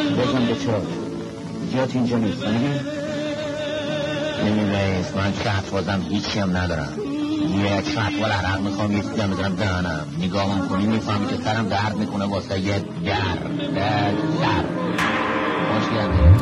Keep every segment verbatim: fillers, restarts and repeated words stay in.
بزن به چار جات اینجا نیست نمیگی؟ نمی رئیس من چطوازم هیچی هم ندارم یه چطوال عرق میخوام یه سیدم بزنم دهنم نگاهم کنی میفهمی که سرم درد میکنه واسه یه در در در باش گرده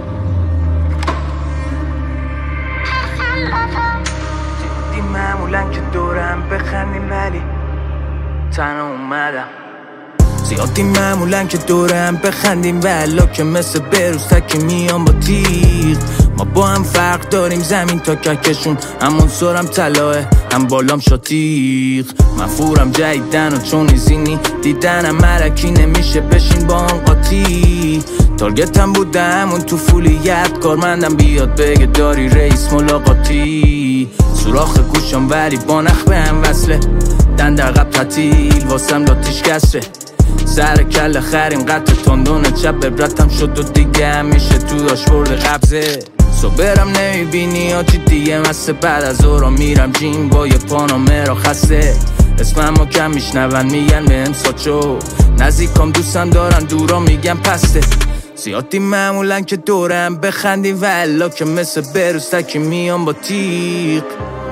جدی معمولا که دورم بخندیم ولی تنها اومدم زیادی معمولا که دورم بخندیم ولی که مثل بروز تکی میام با تیغ ما با هم فرق داریم زمین تا ککشون همون سرم طلاه هم بالام شاتیغ مفهورم جدیدن و چون ایزینی دیدنم مرکی نمیشه بشین با هم قاطی تارگتم بوده همون تو فولیت کارمندم بیاد بگه داری رئیس ملاقاتی سوراخ گوشم ولی با نخ به هم وصله دند عقب تعطیل واسم لاتیش کسره سر کل خریم قطع تندون چپ عبرتم شد و دیگه همیشه تو داشت برده قبضه صبرم نمیبینی آجی دیگه مسته بعد از اورا میرم جیم با یه پانامه را خسته اسمم رو کم میشنون میگن بهم ساچو نزدیکم دوستم دارن دورا میگن پسته زیادی معمولا که دورم بخندیم والا که مثل بروز تکی میام با تیغ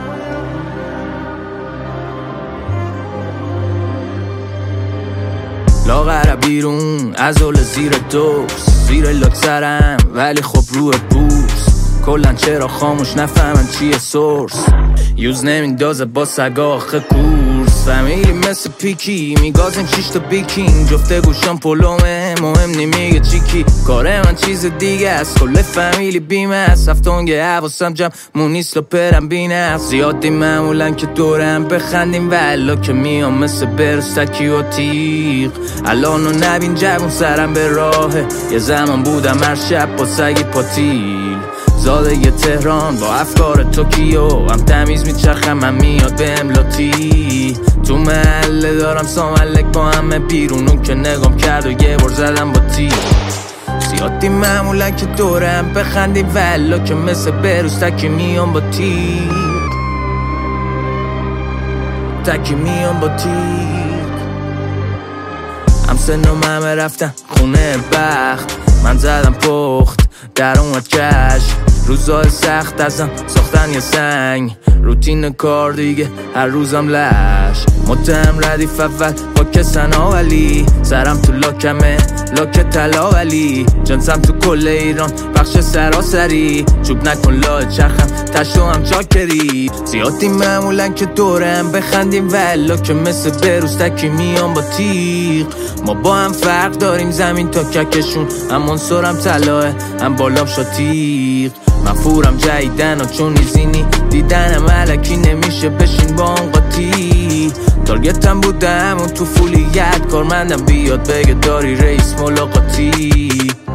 لاغر بیرون از اول زیر دوست زیر لاکسرم ولی خب روی بوست کلن چرا خاموش نفهمن چیه سورس یوز نمیندازه با سگاخ کورس فامیلی مثل پیکی میگازیم شیش تا بیکینگ جفته گوشم پلومه مهم نمیگه چیکی کاره من چیز دیگه است کل فامیلی بیمه است هفتونگه حواسم جمع مونیست لپرم بینه زیادی معمولا که دورم بخندیم والا که میام مثل بروز تکی و تیغ الانو نبین جوون سرم به راهه یه زمان بودم هر شب با سگی پاتیل زاده یه تهران با افکار توکیو هم تمیز میچرخم هم میاد به املاتی تو محله دارم ساملک با همه بیرونون که نگام کرد و یه بار زدم با تی زیادی معمولا که دورم بخندیم والا که مثل بروز تکی میام با تی تکی میام با تی هم سنم همه رفتن خونه بخت من زدم پخت در اومد کش روزای سخت ازم ساختن یه سنگ روتین کار دیگه هر روزم لش متهم ردیف اول با کسن ولی سرم تو لاکمه لاک طلا ولی جنسم تو کل ایران بخش سراسری چوب نکن لاه چرخم تشتو هم چاکری زیادی معمولا که دورم بخندیم والا که مثل بروز تکی میام با تیغ ما با هم فرق داریم زمین تا ککشون همون سرم طلاه هم بالام شاتیغ مفهورم جدیدن و چون ایزینی دیدنم علکی نمیشه بشین با هم قاطی تارگتم بوده همون تو فولیت کارمندم بیاد بگه داری رئیس ملاقاتی